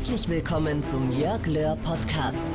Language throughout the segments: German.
Herzlich willkommen zum Jörg Löhr Podcast.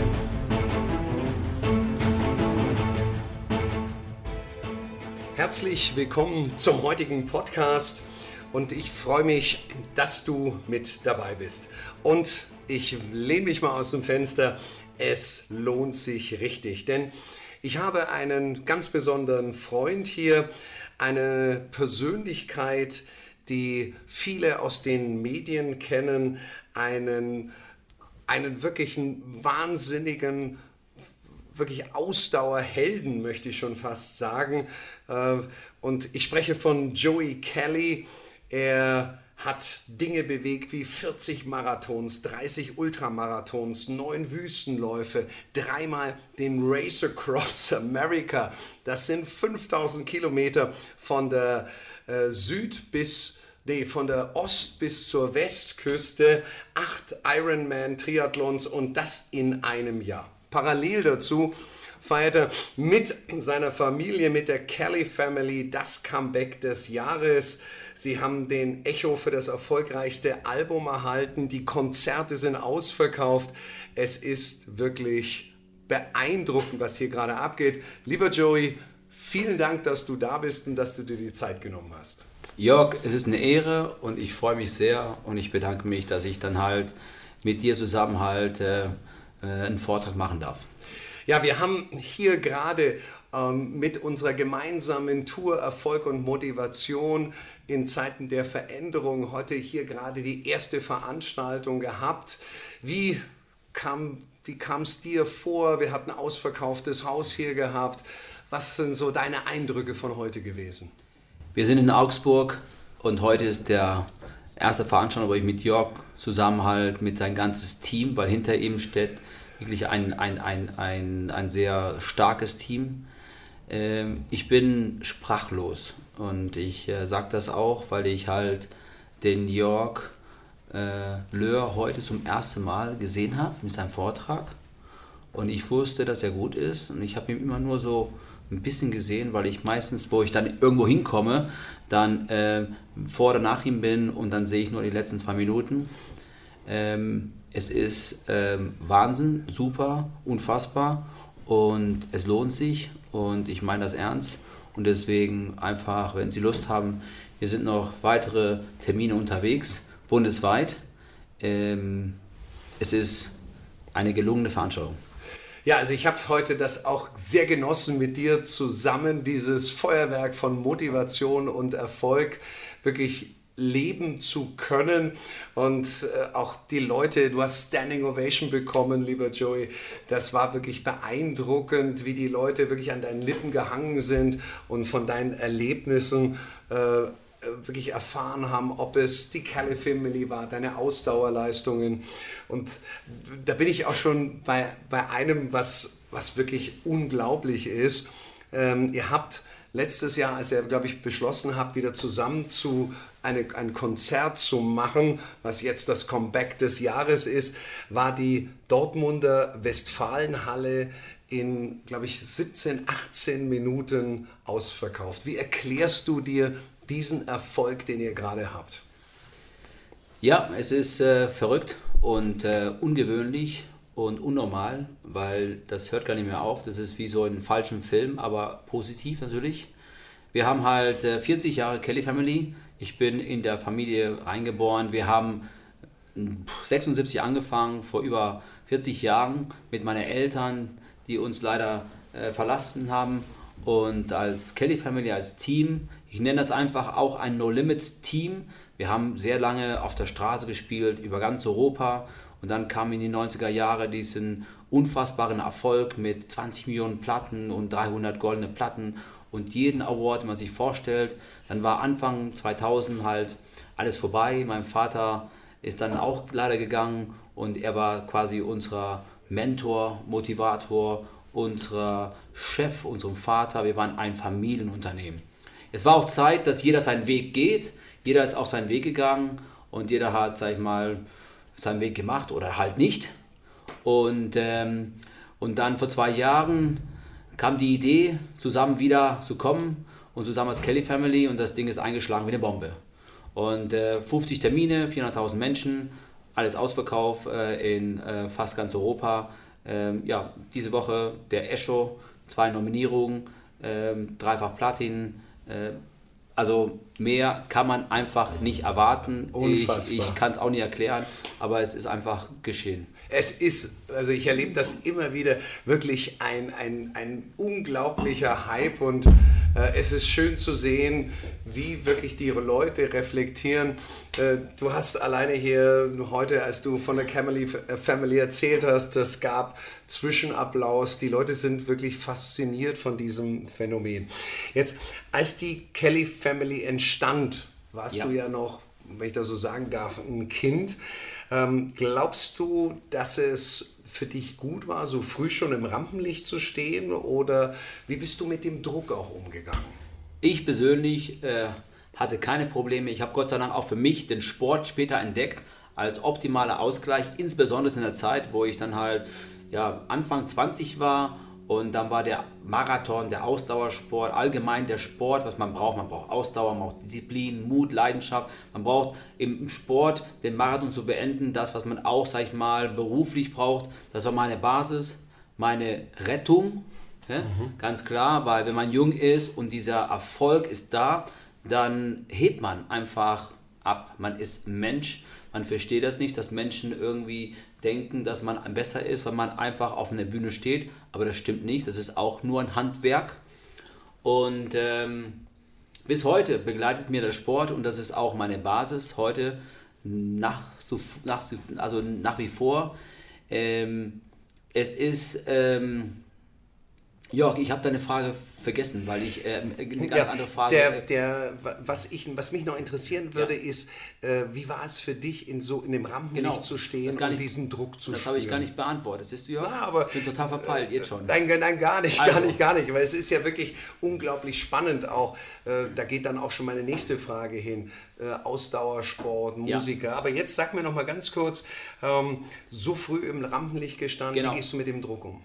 Herzlich willkommen zum heutigen Podcast und ich freue mich, dass du mit dabei bist. Und ich lehne mich mal aus dem Fenster, es lohnt sich richtig, denn ich habe einen ganz besonderen Freund hier, eine Persönlichkeit, die viele aus den Medien kennen, einen wirklichen wahnsinnigen, wirklich Ausdauerhelden, möchte ich schon fast sagen. Und ich spreche von Joey Kelly. Er hat Dinge bewegt wie 40 Marathons, 30 Ultramarathons, 9 Wüstenläufe, 3-mal den Race Across America. Das sind 5000 Kilometer von der von der Ost- bis zur Westküste, 8 Ironman-Triathlons und das in einem Jahr. Parallel dazu feiert er mit seiner Familie, mit der Kelly Family, das Comeback des Jahres. Sie haben den Echo für das erfolgreichste Album erhalten. Die Konzerte sind ausverkauft. Es ist wirklich beeindruckend, was hier gerade abgeht. Lieber Joey, vielen Dank, dass du da bist und dass du dir die Zeit genommen hast. Jörg, es ist eine Ehre und ich freue mich sehr und ich bedanke mich, dass ich dann halt mit dir zusammen einen Vortrag machen darf. Ja, wir haben hier gerade mit unserer gemeinsamen Tour Erfolg und Motivation in Zeiten der Veränderung heute hier gerade die erste Veranstaltung gehabt. Wie kam es dir vor? Wir hatten ein ausverkauftes Haus hier gehabt. Was sind so deine Eindrücke von heute gewesen? Wir sind in Augsburg und heute ist der erste Veranstaltung, wo ich mit Jörg zusammen mit seinem ganzes Team, weil hinter ihm steht wirklich ein sehr starkes Team. Ich bin sprachlos und ich sage das auch, weil ich halt den Jörg Löhr heute zum ersten Mal gesehen habe mit seinem Vortrag und ich wusste, dass er gut ist und ich habe ihn immer nur so ein bisschen gesehen, weil ich meistens, wo ich dann irgendwo hinkomme, dann vor oder nach ihm bin und dann sehe ich nur die letzten 2 Minuten. Es ist Wahnsinn, super, unfassbar und es lohnt sich und ich meine das ernst und deswegen einfach, wenn Sie Lust haben, hier sind noch weitere Termine unterwegs, bundesweit. Es ist eine gelungene Veranstaltung. Ja, also ich habe heute das auch sehr genossen mit dir zusammen, dieses Feuerwerk von Motivation und Erfolg wirklich leben zu können und auch die Leute, du hast Standing Ovation bekommen, lieber Joey, das war wirklich beeindruckend, wie die Leute wirklich an deinen Lippen gehangen sind und von deinen Erlebnissen wirklich erfahren haben, ob es die Kelly Family war, deine Ausdauerleistungen und da bin ich auch schon bei einem, was wirklich unglaublich ist. Ihr habt letztes Jahr, als ihr, glaube ich, beschlossen habt, wieder zusammen ein Konzert zu machen, was jetzt das Comeback des Jahres ist, war die Dortmunder Westfalenhalle in, glaube ich, 17, 18 Minuten ausverkauft. Wie erklärst du dir diesen Erfolg, den ihr gerade habt? Ja, es ist verrückt und ungewöhnlich und unnormal, weil das hört gar nicht mehr auf. Das ist wie so ein falschen Film, aber positiv natürlich. Wir haben halt 40 Jahre Kelly Family. Ich bin in der Familie reingeboren. Wir haben 76 angefangen, vor über 40 Jahren mit meinen Eltern, die uns leider verlassen haben. Und als Kelly Family, als Team, ich nenne das einfach auch ein No-Limits-Team. Wir haben sehr lange auf der Straße gespielt, über ganz Europa. Und dann kam in die 90er Jahre diesen unfassbaren Erfolg mit 20 Millionen Platten und 300 goldene Platten und jeden Award, den man sich vorstellt. Dann war Anfang 2000 halt alles vorbei. Mein Vater ist dann auch leider gegangen und er war quasi unser Mentor, Motivator, unser Chef, unserem Vater. Wir waren ein Familienunternehmen. Es war auch Zeit, dass jeder seinen Weg geht. Jeder ist auch seinen Weg gegangen und jeder hat, sag ich mal, seinen Weg gemacht oder halt nicht. Und dann vor 2 Jahren kam die Idee, zusammen wieder zu kommen und zusammen als Kelly Family und das Ding ist eingeschlagen wie eine Bombe. Und 50 Termine, 400.000 Menschen, alles Ausverkauf in fast ganz Europa. Diese Woche der Echo, 2 Nominierungen, 3-fach Platin. Also mehr kann man einfach nicht erwarten. Unfassbar. Ich kann es auch nicht erklären, aber es ist einfach geschehen. Es ist, also ich erlebe das immer wieder, wirklich ein unglaublicher Hype und es ist schön zu sehen, wie wirklich die Leute reflektieren. Du hast alleine hier heute, als du von der Family erzählt hast, es gab Zwischenapplaus. Die Leute sind wirklich fasziniert von diesem Phänomen. Jetzt, als die Kelly Family entstand, warst du ja noch, wenn ich das so sagen darf, ein Kind. Glaubst du, dass es für dich gut war, so früh schon im Rampenlicht zu stehen, oder wie bist du mit dem Druck auch umgegangen? Ich persönlich hatte keine Probleme. Ich habe Gott sei Dank auch für mich den Sport später entdeckt als optimaler Ausgleich, insbesondere in der Zeit, wo ich dann halt Anfang 20 war. Und dann war der Marathon, der Ausdauersport, allgemein der Sport, was man braucht. Man braucht Ausdauer, man braucht Disziplin, Mut, Leidenschaft. Man braucht im Sport den Marathon zu beenden, das, was man auch, sag ich mal, beruflich braucht. Das war meine Basis, meine Rettung, ganz klar, weil wenn man jung ist und dieser Erfolg ist da, dann hebt man einfach ab. Man ist ein Mensch, man versteht das nicht, dass Menschen irgendwie denken, dass man besser ist, weil man einfach auf einer Bühne steht, aber das stimmt nicht, das ist auch nur ein Handwerk und bis heute begleitet mir der Sport und das ist auch meine Basis, heute nach wie vor. Es ist Jörg, ich habe deine Frage vergessen, weil ich eine ganz andere Frage... Was mich noch interessieren würde, ist, wie war es für dich, in dem Rampenlicht zu stehen und diesen Druck zu spüren? Das habe ich gar nicht beantwortet, siehst du, Jörg? Ja, aber, ich bin total verpeilt, jetzt schon. Nein, gar nicht, weil es ist ja wirklich unglaublich spannend auch. Da geht dann auch schon meine nächste Frage hin. Ausdauersport, Musiker. Aber jetzt sag mir noch mal ganz kurz, so früh im Rampenlicht gestanden, wie gehst du mit dem Druck um?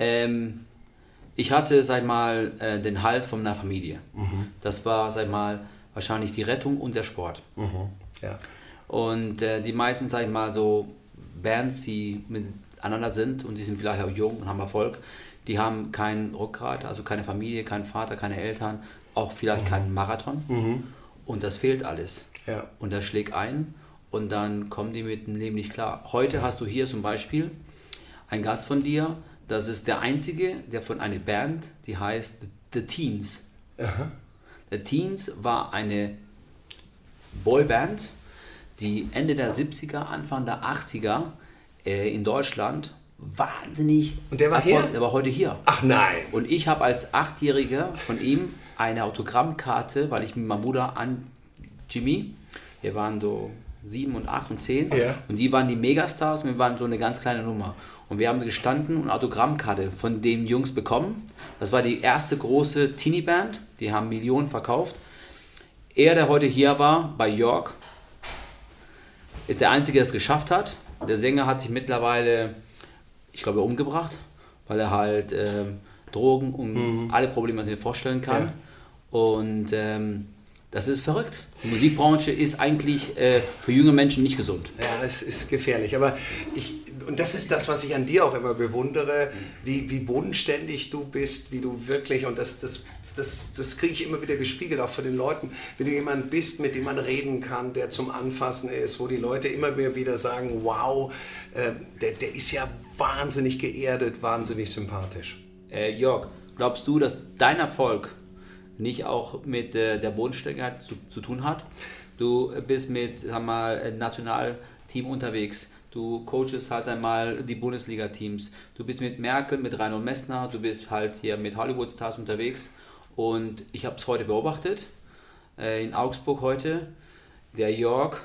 Ich hatte, sag mal, den Halt von einer Familie. Das war, sag mal, wahrscheinlich die Rettung und der Sport. Ja. Und die meisten, sag ich mal, so Bands, die miteinander sind und die sind vielleicht auch jung und haben Erfolg, die haben kein Rückgrat, also keine Familie, keinen Vater, keine Eltern, auch vielleicht keinen Marathon. Und das fehlt alles. Ja. Und das schlägt ein und dann kommen die mit dem Leben nicht klar. Heute hast du hier zum Beispiel einen Gast von dir. Das ist der einzige, der von einer Band, die heißt The Teens. Aha. The Teens war eine Boyband, die Ende der 70er, Anfang der 80er in Deutschland wahnsinnig... Und der war hier? Der war heute hier. Ach nein! Und ich habe als 8-Jähriger von ihm eine Autogrammkarte, weil ich mit meinem Bruder Jimmy, wir waren so 7 und 8 und 10 und die waren die Megastars und wir waren so eine ganz kleine Nummer. Und wir haben gestanden und eine Autogrammkarte von den Jungs bekommen. Das war die erste große Teenie-Band, die haben Millionen verkauft. Er, der heute hier war, bei York, ist der Einzige, der es geschafft hat. Der Sänger hat sich mittlerweile, ich glaube, umgebracht, weil er halt Drogen und alle Probleme, was man sich vorstellen kann. Ja. Und das ist verrückt. Die Musikbranche ist eigentlich für junge Menschen nicht gesund. Ja, es ist gefährlich. Aber und das ist das, was ich an dir auch immer bewundere, wie bodenständig du bist, wie du wirklich, und das kriege ich immer wieder gespiegelt, auch von den Leuten, wie du jemand bist, mit dem man reden kann, der zum Anfassen ist, wo die Leute immer wieder sagen, wow, der ist ja wahnsinnig geerdet, wahnsinnig sympathisch. Jörg, glaubst du, dass dein Erfolg nicht auch mit der Bodenständigkeit zu tun hat? Du bist mit, sag mal, Nationalteam unterwegs. Du coachest halt einmal die Bundesliga-Teams. Du bist mit Merkel, mit Reinhold Messner, du bist halt hier mit Hollywood-Stars unterwegs. Und ich habe es heute beobachtet, in Augsburg heute. Der Jörg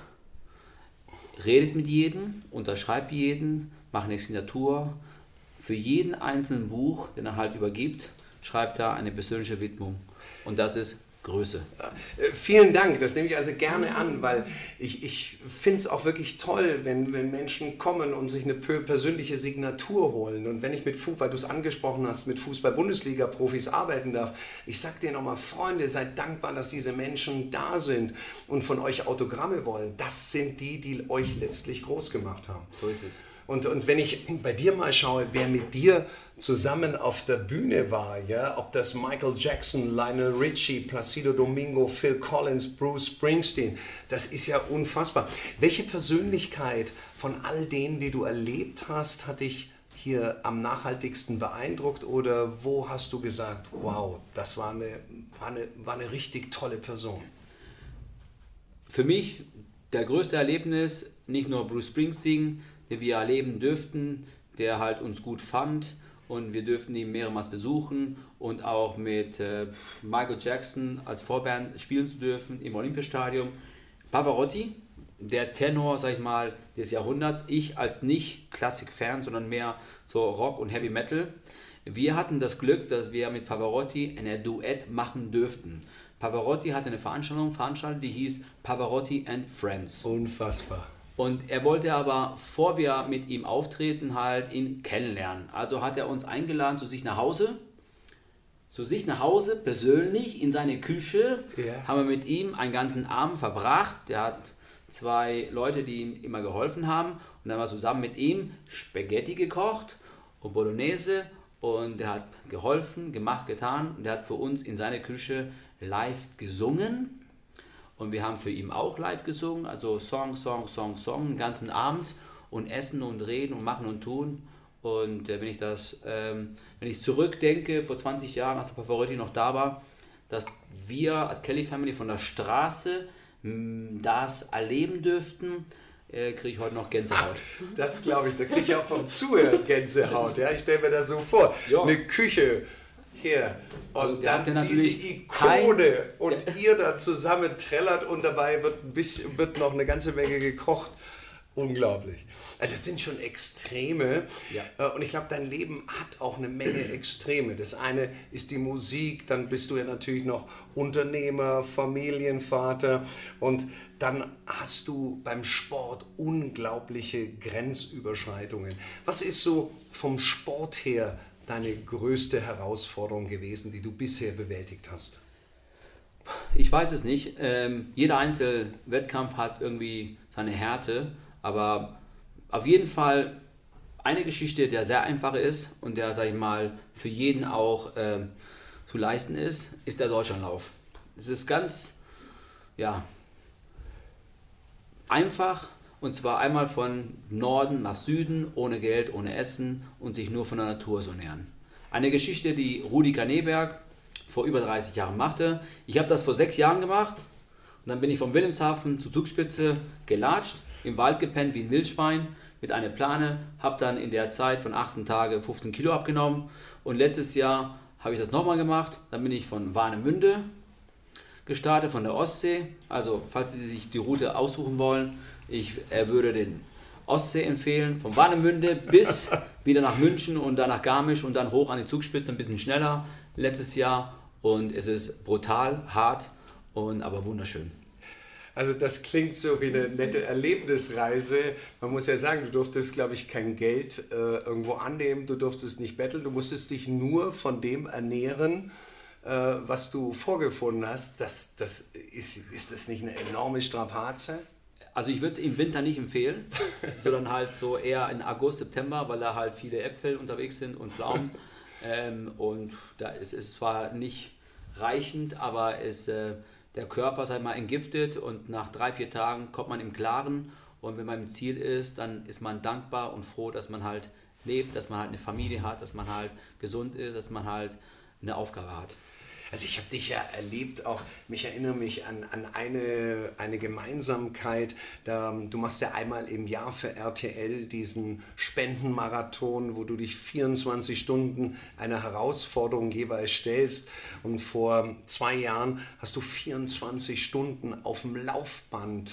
redet mit jedem, unterschreibt jeden, macht eine Signatur. Für jeden einzelnen Buch, den er halt übergibt, schreibt er eine persönliche Widmung. Und das ist Größe. Vielen Dank, das nehme ich also gerne an, weil ich finde es auch wirklich toll, wenn Menschen kommen und sich eine persönliche Signatur holen. Und wenn ich weil du es angesprochen hast, mit Fußball-Bundesliga-Profis arbeiten darf, ich sage dir nochmal, Freunde, seid dankbar, dass diese Menschen da sind und von euch Autogramme wollen. Das sind die euch letztlich groß gemacht haben. So ist es. Und wenn ich bei dir mal schaue, wer mit dir zusammen auf der Bühne war, ja, ob das Michael Jackson, Lionel Richie, Placido Domingo, Phil Collins, Bruce Springsteen, das ist ja unfassbar. Welche Persönlichkeit von all denen, die du erlebt hast, hat dich hier am nachhaltigsten beeindruckt oder wo hast du gesagt, wow, das war eine richtig tolle Person? Für mich der größte Erlebnis, nicht nur Bruce Springsteen, den wir erleben dürften, der halt uns gut fand und wir dürften ihn mehrmals besuchen und auch mit Michael Jackson als Vorband spielen zu dürfen im Olympiastadion. Pavarotti, der Tenor, sag ich mal, des Jahrhunderts, ich als nicht Klassik-Fan, sondern mehr so Rock und Heavy Metal. Wir hatten das Glück, dass wir mit Pavarotti ein Duett machen dürften. Pavarotti hatte eine Veranstaltung, die hieß Pavarotti and Friends. Unfassbar. Und er wollte aber, bevor wir mit ihm auftreten, halt ihn kennenlernen. Also hat er uns eingeladen zu sich nach Hause. Persönlich in seine Küche. Ja. Haben wir mit ihm einen ganzen Abend verbracht. Der hat 2 Leute, die ihm immer geholfen haben. Und dann haben wir zusammen mit ihm Spaghetti gekocht und Bolognese. Und er hat geholfen, gemacht, getan. Und er hat für uns in seine Küche live gesungen. Und wir haben für ihn auch live gesungen, also Song, den ganzen Abend und essen und reden und machen und tun. Und wenn ich zurückdenke, vor 20 Jahren, als der Pavarotti noch da war, dass wir als Kelly Family von der Straße das erleben dürften, kriege ich heute noch Gänsehaut. Das glaube ich, da kriege ich auch vom Zuhören Gänsehaut. Ja? Ich stelle mir das so vor, ja. Eine Küche hier und dann diese Ikone und ihr da zusammen trällert und dabei wird noch eine ganze Menge gekocht. Unglaublich. Also es sind schon Extreme, ja. Und ich glaube, dein Leben hat auch eine Menge Extreme. Das eine ist die Musik, dann bist du ja natürlich noch Unternehmer, Familienvater und dann hast du beim Sport unglaubliche Grenzüberschreitungen. Was ist so vom Sport her deine größte Herausforderung gewesen, die du bisher bewältigt hast? Ich weiß es nicht. Jeder einzelne Wettkampf hat irgendwie seine Härte, aber auf jeden Fall eine Geschichte, der sehr einfach ist und der, sag ich mal, für jeden auch zu leisten ist der Deutschlandlauf. Es ist ganz einfach. Und zwar einmal von Norden nach Süden, ohne Geld, ohne Essen und sich nur von der Natur zu ernähren. Eine Geschichte, die Rudi Kaneberg vor über 30 Jahren machte. Ich habe das vor 6 Jahren gemacht und dann bin ich von Wilhelmshaven zur Zugspitze gelatscht, im Wald gepennt wie ein Wildschwein mit einer Plane, habe dann in der Zeit von 18 Tagen 15 Kilo abgenommen und letztes Jahr habe ich das nochmal gemacht. Dann bin ich von Warnemünde gestartet, von der Ostsee. Also falls Sie sich die Route aussuchen wollen, ich würde den Ostsee empfehlen, von Warnemünde bis wieder nach München und dann nach Garmisch und dann hoch an die Zugspitze, ein bisschen schneller letztes Jahr. Und es ist brutal, hart aber wunderschön. Also das klingt so wie eine nette Erlebnisreise. Man muss ja sagen, du durftest, glaube ich, kein Geld irgendwo annehmen, du durftest nicht betteln, du musstest dich nur von dem ernähren, was du vorgefunden hast. Ist das nicht eine enorme Strapaze? Also ich würde es im Winter nicht empfehlen, sondern halt so eher in August, September, weil da halt viele Äpfel unterwegs sind und Pflaumen. Und da ist es zwar nicht reichend, aber der Körper, sag mal, entgiftet und nach 3-4 Tagen kommt man im Klaren und wenn man im Ziel ist, dann ist man dankbar und froh, dass man halt lebt, dass man halt eine Familie hat, dass man halt gesund ist, dass man halt eine Aufgabe hat. Also ich habe dich ja erlebt, auch ich erinnere mich an eine Gemeinsamkeit. Du machst ja einmal im Jahr für RTL diesen Spendenmarathon, wo du dich 24 Stunden einer Herausforderung jeweils stellst. Und vor 2 Jahren hast du 24 Stunden auf dem Laufband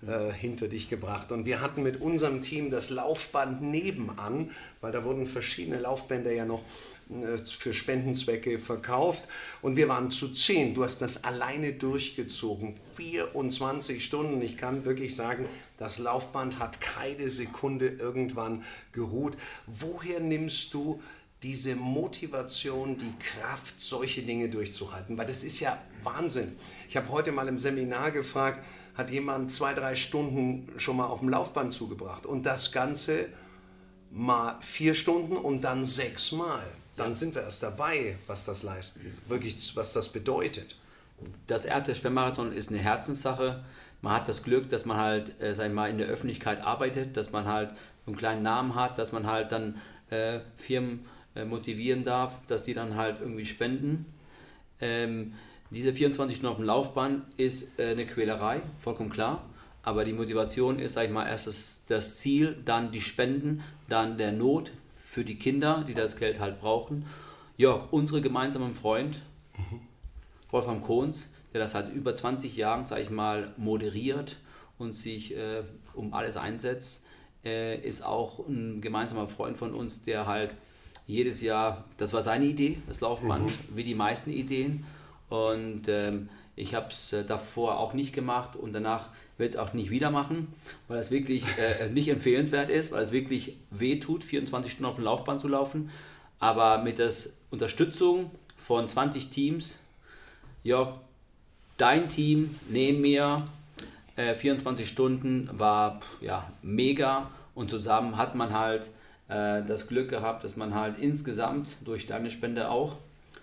hinter dich gebracht. Und wir hatten mit unserem Team das Laufband nebenan, weil da wurden verschiedene Laufbänder ja noch für Spendenzwecke verkauft. Und wir waren zu 10. Du hast das alleine durchgezogen. 24 Stunden. Ich kann wirklich sagen, das Laufband hat keine Sekunde irgendwann geruht. Woher nimmst du diese Motivation, die Kraft, solche Dinge durchzuhalten? Weil das ist ja Wahnsinn. Ich habe heute mal im Seminar gefragt, hat jemand 2-3 Stunden schon mal auf dem Laufband zugebracht? Und das Ganze mal 4 Stunden und dann 6 Mal. Dann sind wir erst dabei, was das leistet, wirklich, was das bedeutet. Das Erte-Schwemmarathon ist eine Herzenssache. Man hat das Glück, dass man halt, sag ich mal, in der Öffentlichkeit arbeitet, dass man halt einen kleinen Namen hat, dass man halt dann Firmen motivieren darf, dass die dann halt irgendwie spenden. Diese 24 Stunden auf dem Laufband ist eine Quälerei, vollkommen klar. Aber die Motivation ist, sag ich mal, erst das Ziel, dann die Spenden, dann der Not für die Kinder, die das Geld halt brauchen. Jörg, unsere gemeinsamen Freund, Wolfram Kohns, der das halt über 20 Jahren, sag ich mal, moderiert und sich um alles einsetzt, ist auch ein gemeinsamer Freund von uns, der halt jedes Jahr, das war seine Idee, das Laufband, wie die meisten Ideen. Und ich habe es davor auch nicht gemacht und danach will ich es auch nicht wieder machen, weil es wirklich nicht empfehlenswert ist, weil es wirklich weh tut, 24 Stunden auf dem Laufband zu laufen. Aber mit der Unterstützung von 20 Teams, Jörg, dein Team neben mir, 24 Stunden war ja mega und zusammen hat man halt das Glück gehabt, dass man halt insgesamt durch deine Spende auch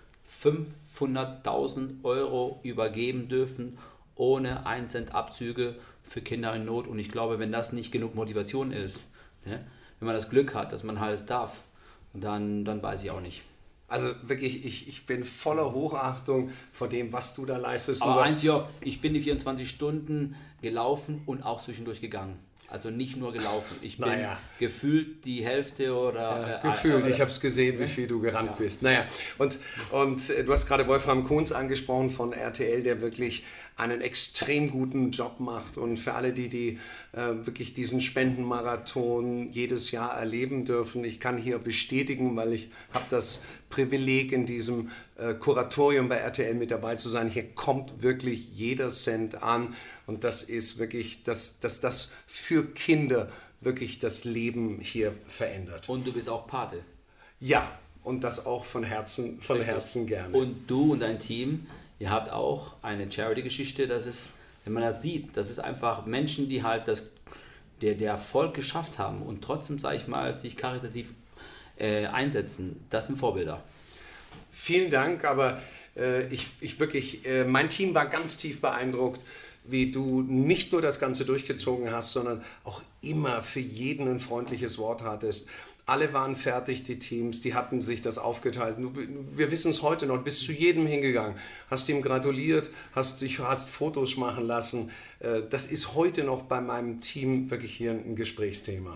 500.000 Euro übergeben dürfen, ohne 1 Cent Abzüge für Kinder in Not. Und ich glaube, wenn das nicht genug Motivation ist, ne, wenn man das Glück hat, dass man alles darf, dann weiß ich auch nicht. Also wirklich, ich bin voller Hochachtung vor dem, was du da leistest. Aber eins, Jörg, ich bin die 24 Stunden gelaufen und auch zwischendurch gegangen. Also nicht nur gelaufen. Ich bin gefühlt die Hälfte oder... gefühlt, ich habe es gesehen, wie viel du gerannt bist. Naja, und du hast gerade Wolfram Kohns angesprochen von RTL, der wirklich einen extrem guten Job macht. Und für alle, die wirklich diesen Spendenmarathon jedes Jahr erleben dürfen, ich kann hier bestätigen, weil ich habe das Privileg, in diesem Kuratorium bei RTL mit dabei zu sein. Hier kommt wirklich jeder Cent an. Und das ist wirklich, dass das für Kinder wirklich das Leben hier verändert. Und du bist auch Pate. Ja, und das auch von Herzen gerne. Und du und dein Team, ihr habt auch eine Charity-Geschichte, das ist, wenn man das sieht, das ist einfach Menschen, die halt der Erfolg geschafft haben und trotzdem, sage ich mal, sich karitativ einsetzen. Das sind Vorbilder. Vielen Dank, aber mein Team war ganz tief beeindruckt, wie du nicht nur das Ganze durchgezogen hast, sondern auch immer für jeden ein freundliches Wort hattest. Alle waren fertig, die Teams, die hatten sich das aufgeteilt. Wir wissen es heute noch, du bist zu jedem hingegangen, hast ihm gratuliert, hast Fotos machen lassen. Das ist heute noch bei meinem Team wirklich hier ein Gesprächsthema.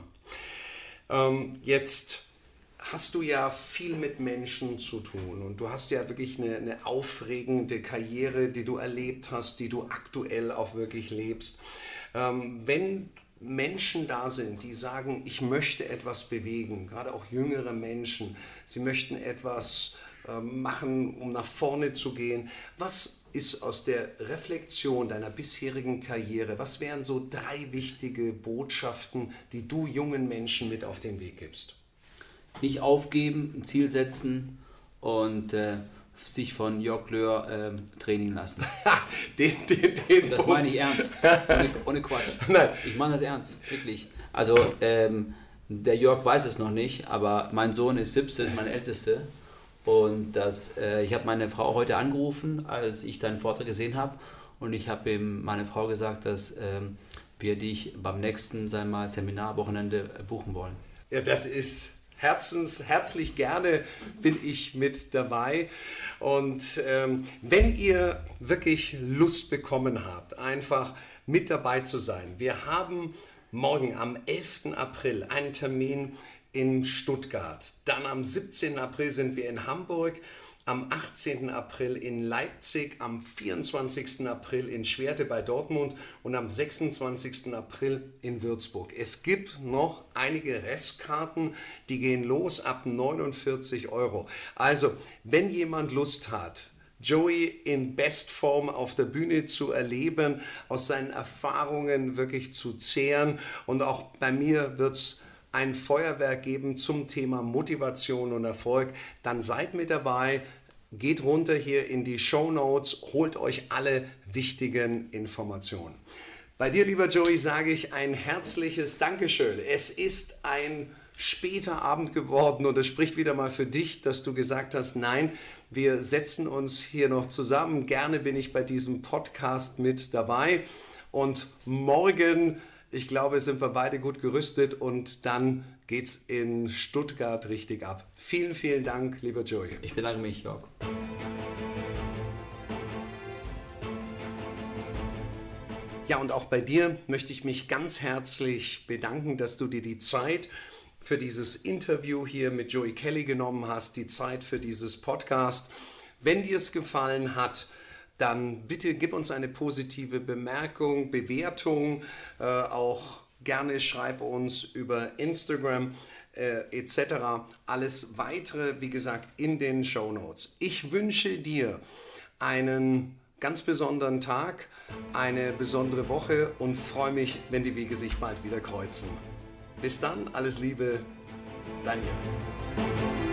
Jetzt hast du ja viel mit Menschen zu tun und du hast ja wirklich eine aufregende Karriere, die du erlebt hast, die du aktuell auch wirklich lebst. Wenn Menschen da sind, die sagen, ich möchte etwas bewegen, gerade auch jüngere Menschen, sie möchten etwas machen, um nach vorne zu gehen. Was ist aus der Reflexion deiner bisherigen Karriere, was wären so 3 wichtige Botschaften, die du jungen Menschen mit auf den Weg gibst? Nicht aufgeben, ein Ziel setzen und sich von Jörg Löhr trainieren lassen. den das meine ich ernst, ohne Quatsch. Nein. Ich meine das ernst, wirklich. Also der Jörg weiß es noch nicht, aber mein Sohn ist 17, mein Älteste. Und ich habe meine Frau heute angerufen, als ich deinen Vortrag gesehen habe. Und ich habe ihm meine Frau gesagt, dass wir dich beim nächsten Seminarwochenende buchen wollen. Ja, das ist herzlich gerne bin ich mit dabei. Und wenn ihr wirklich Lust bekommen habt, einfach mit dabei zu sein. Wir haben morgen am 11. April einen Termin in Stuttgart. Dann am 17. April sind wir in Hamburg. am 18. April in Leipzig, am 24. April in Schwerte bei Dortmund und am 26. April in Würzburg. Es gibt noch einige Restkarten, die gehen los ab 49 €. Also, wenn jemand Lust hat, Joey in Bestform auf der Bühne zu erleben, aus seinen Erfahrungen wirklich zu zehren, und auch bei mir wird es ein Feuerwerk geben zum Thema Motivation und Erfolg, dann seid mit dabei, geht runter hier in die Shownotes, holt euch alle wichtigen Informationen. Bei dir, lieber Joey, sage ich ein herzliches Dankeschön. Es ist ein später Abend geworden und es spricht wieder mal für dich, dass du gesagt hast, nein, wir setzen uns hier noch zusammen. Gerne bin ich bei diesem Podcast mit dabei und morgen, ich glaube, sind wir beide gut gerüstet und dann geht's in Stuttgart richtig ab. Vielen, vielen Dank, lieber Joey. Ich bedanke mich, Jörg. Ja, und auch bei dir möchte ich mich ganz herzlich bedanken, dass du dir die Zeit für dieses Interview hier mit Joey Kelly genommen hast, die Zeit für dieses Podcast. Wenn dir es gefallen hat, dann bitte gib uns eine positive Bemerkung, Bewertung, auch gerne schreib uns über Instagram etc. Alles weitere, wie gesagt, in den Shownotes. Ich wünsche dir einen ganz besonderen Tag, eine besondere Woche und freue mich, wenn die Wege sich bald wieder kreuzen. Bis dann, alles Liebe, dein Jörg.